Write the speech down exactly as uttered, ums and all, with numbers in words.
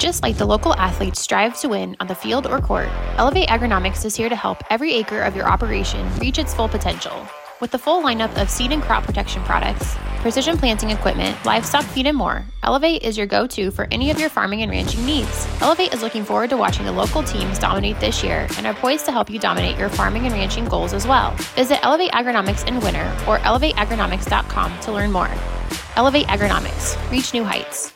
just like the local athletes strive to win on the field or court, Elevate Agronomics is here to help every acre of your operation reach its full potential. With the full lineup of seed and crop protection products, precision planting equipment, livestock feed, and more, Elevate is your go-to for any of your farming and ranching needs. Elevate is looking forward to watching the local teams dominate this year and are poised to help you dominate your farming and ranching goals as well. Visit Elevate Agronomics in winter or elevate agronomics dot com to learn more. Elevate Agronomics. Reach new heights.